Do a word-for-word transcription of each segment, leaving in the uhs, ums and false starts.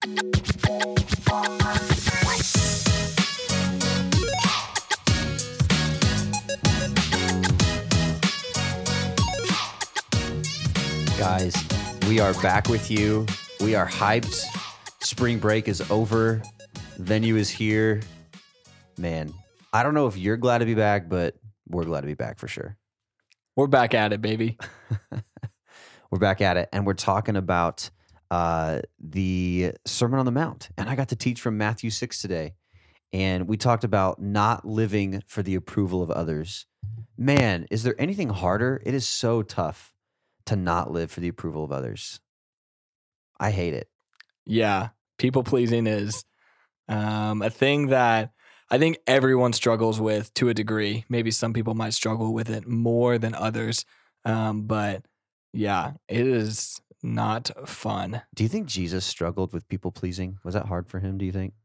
Guys, we are back with you. We are hyped. Spring break is over. Venue is here. Man, I don't know if you're glad to be back, but we're glad to be back for sure. We're back at it, baby. We're back at it, and we're talking about uh, the Sermon on the Mount. And I got to teach from Matthew six today. And we talked about not living for the approval of others. Man, is there anything harder? It is so tough to not live for the approval of others. I hate it. Yeah, people pleasing is um, a thing that I think everyone struggles with to a degree. Maybe some people might struggle with it more than others. Um, but yeah, it is not fun. Do you think Jesus struggled with people pleasing? Was that hard for him, do you think?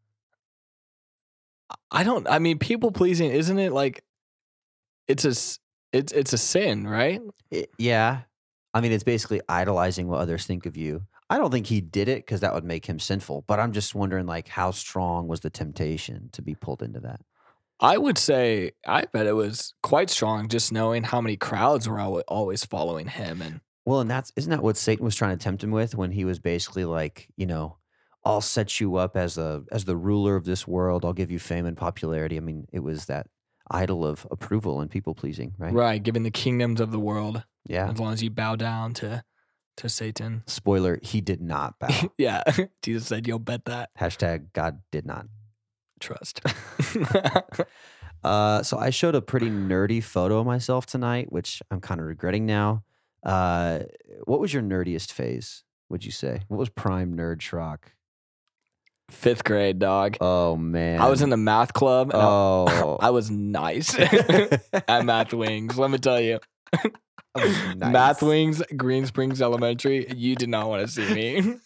I don't, I mean, people pleasing, isn't it like, it's a, s- it's, it's a sin, right? It- yeah. I mean, it's basically idolizing what others think of you. I don't think he did it because that would make him sinful. But I'm just wondering, like, how strong was the temptation to be pulled into that? I would say, I bet it was quite strong just knowing how many crowds were al- always following him. And Well, and that's isn't that what Satan was trying to tempt him with when he was basically like, you know, I'll set you up as a as the ruler of this world. I'll give you fame and popularity. I mean, it was that idol of approval and people pleasing, right? right, giving the kingdoms of the world, Yeah. as long as you bow down to to Satan. Spoiler: he did not bow. Yeah, Jesus said, "You'll bet that." Hashtag God did not. Trust. Uh, so I showed a pretty nerdy photo of myself tonight, which I'm kind of regretting now. Uh, what was your nerdiest phase? Would you say? What was prime nerd schrock? Fifth grade, dog. Oh man, I was in the math club. And Oh, I, I was nice at Math Wings. Let me tell you, that was nice. Math Wings, Green Springs Elementary. You did not want to see me.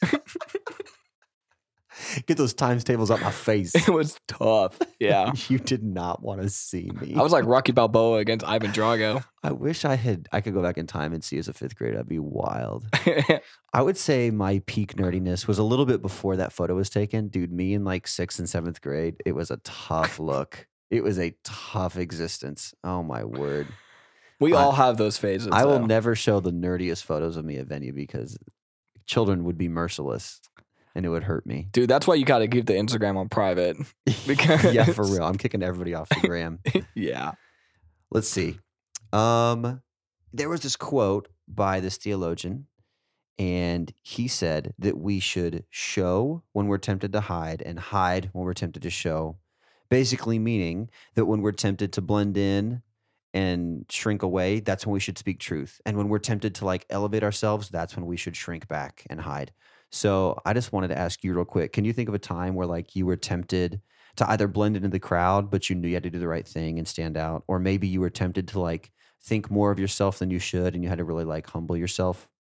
Get those times tables out my face. It was tough. Yeah, You did not want to see me. I was like Rocky Balboa against Ivan Drago. I wish I had. I could go back in time and see you as a fifth grader. That'd be wild. I would say my peak nerdiness was a little bit before that photo was taken. Dude, me in like sixth and seventh grade, it was a tough look. It was a tough existence. Oh my word. We I- all have those phases. I will though. never show the nerdiest photos of me at venue because children would be merciless and it would hurt me. Dude, that's why you got to keep the Instagram on private. Because Yeah, for real. I'm kicking everybody off the gram. Yeah. Let's see. Um, there was this quote by this theologian, and he said that we should show when we're tempted to hide and hide when we're tempted to show. Basically meaning that when we're tempted to blend in and shrink away, that's when we should speak truth. And when we're tempted to like elevate ourselves, that's when we should shrink back and hide. So I just wanted to ask you real quick, can you think of a time where like you were tempted to either blend into the crowd, but you knew you had to do the right thing and stand out? Or maybe you were tempted to like think more of yourself than you should and you had to really like humble yourself?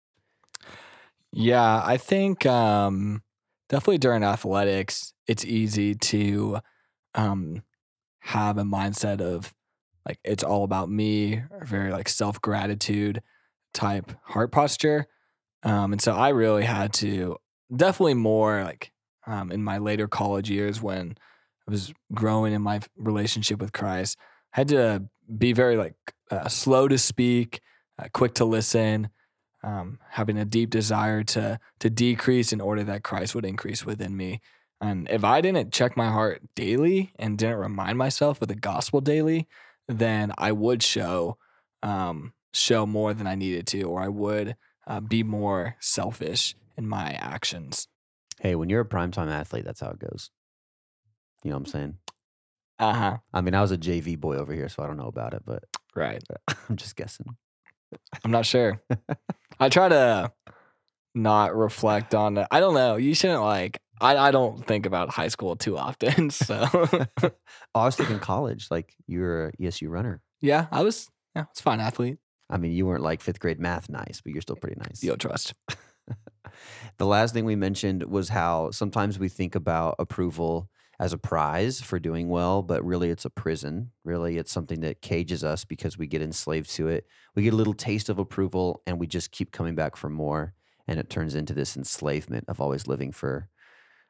Yeah, I think um, definitely during athletics, it's easy to um, have a mindset of like it's all about me, or very like self gratitude type heart posture. Um, and so I really had to definitely more like um, in my later college years when I was growing in my relationship with Christ, I had to be very like uh, slow to speak, uh, quick to listen, um, having a deep desire to to decrease in order that Christ would increase within me. And if I didn't check my heart daily and didn't remind myself of the gospel daily, then I would show um, show more than I needed to, or I would uh, be more selfish in my actions. Hey, when you're a primetime athlete, that's how it goes. You know what I'm saying? Uh huh. I mean, I was a J V boy over here, so I don't know about it, but Right. I'm just guessing. I'm not sure. I try to not reflect on it. I don't know. You shouldn't like. I, I don't think about high school too often. So Oh, I was thinking college, like you were a E S U runner. yeah, I was. Yeah, I was a fine athlete. I mean, you weren't like fifth grade math nice, but you're still pretty nice. Yo, trust. The last thing we mentioned was how sometimes we think about approval as a prize for doing well, but really it's a prison. Really, it's something that cages us because we get enslaved to it. We get a little taste of approval and we just keep coming back for more. And it turns into this enslavement of always living for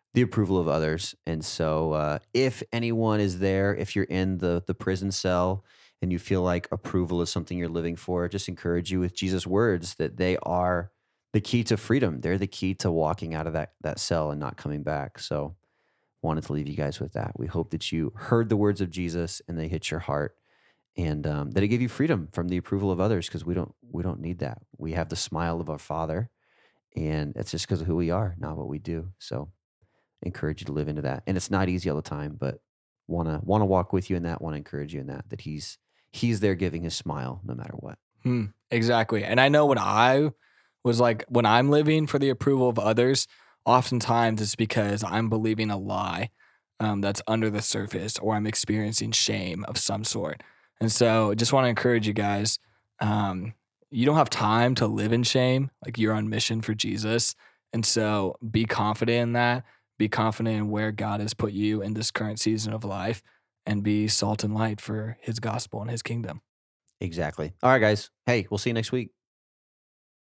the approval of others. And so, uh, if anyone is there, if you're in the the prison cell and you feel like approval is something you're living for, I just encourage you with Jesus' words that they are the key to freedom. They're the key to walking out of that that cell and not coming back. So, wanted to leave you guys with that. We hope that you heard the words of Jesus and they hit your heart, and um, that it gave you freedom from the approval of others, because we don't we don't need that. We have the smile of our Father, and it's just because of who we are, not what we do. So encourage you to live into that. And it's not easy all the time, but wanna wanna walk with you in that. Want to encourage you in that. That he's he's there giving his smile no matter what. Hmm, exactly. And I know when I was like, when I'm living for the approval of others, oftentimes it's because I'm believing a lie um, that's under the surface, or I'm experiencing shame of some sort. And so just want to encourage you guys. Um, you don't have time to live in shame. Like, you're on mission for Jesus. And so be confident in that. Be confident in where God has put you in this current season of life, and be salt and light for his gospel and his kingdom. Exactly. All right, guys. Hey, we'll see you next week.